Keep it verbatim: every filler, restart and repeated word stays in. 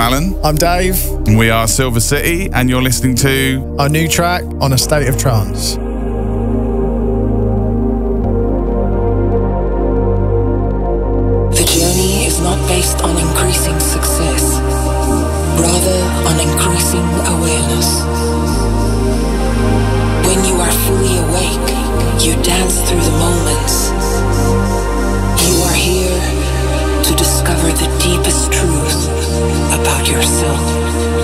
Alan. I'm Dave. And we are Silver City, and you're listening to our new track on A State of Trance. The journey is not based on increasing success, rather on increasing awareness. When you are fully awake, you dance through the moments. You are here to discover the deepest truth about yourself.